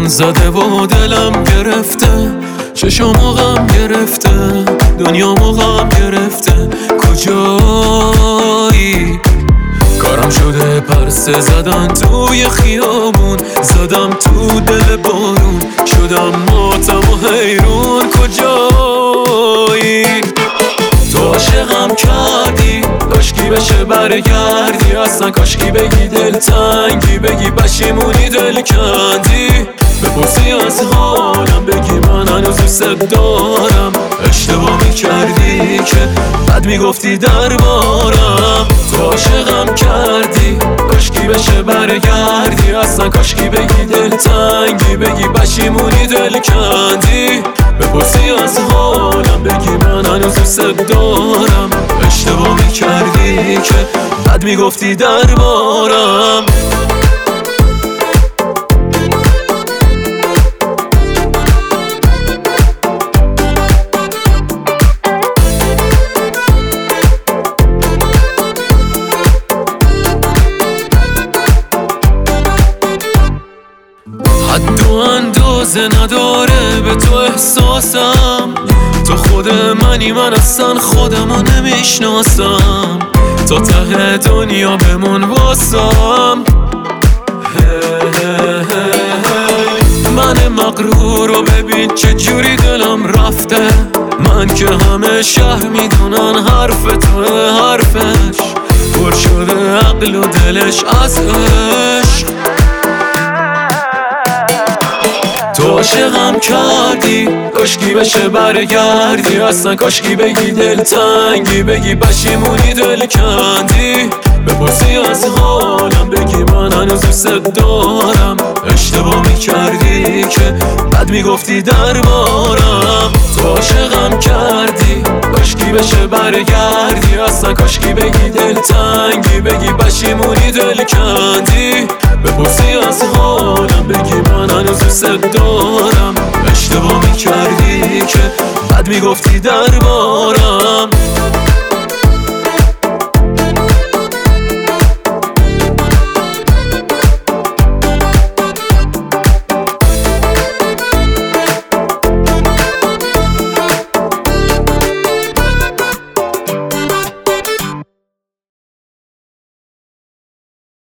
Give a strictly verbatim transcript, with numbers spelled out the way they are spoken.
بارون زده و دلم گرفته، چشامو غم گرفته، دنیامو غم گرفته. کجایی؟ کارم شده پرسه زدن توی خیابون، زدم تو دل بارون، شدم ماتم و حیرون. کجایی؟ تو عاشقم کردی، کاشکی بشه برگردی، اصلا کاشکی بگی دلتنگی، بگی پشیمونی دل کندی، بپرسی از حالم بگی من هنوز دوست دارم. اشتباه میکردی که بد میگفتی دربارم. تو عاشقم کردی، کاشکی بشه برگردی، اصلا کاشکی بگی دلتنگی، بگی پشیمونی دل کندی، بپرسی از حالم بگی من هنوز دوست دارم. اشتباه میکردی که بد میگفتی دربارم. حد و اندازه نداره به تو احساسم، تو خود منی، من اصلا خودمو نمیشناسم. تا ته دنیا بمون واسم. من مغرور رو ببین چه جوری دلم رفته، من که همه شهر میدونن حرف توه، حرفش پر شده عقل و دلش از عشق. تو عاشقم کردی، کاشکی بشه برگردی، اصلا کاشکی بگی دلتنگی، بگی پشیمونی دل کندی، بپرسی از حالم بگی من هنوز دوست دارم. اشتباه میکردی که بد میگفتی دربارم. تو عاشقم کردی، کاشکی بشه برگردی، اصلا کاشکی بگی دلتنگی، بگی پشیمونی دل کندی، بپرسی از حالم بگی من هنوز دوست دارم. اشتباه میکردی که بد میگفتی دربارم.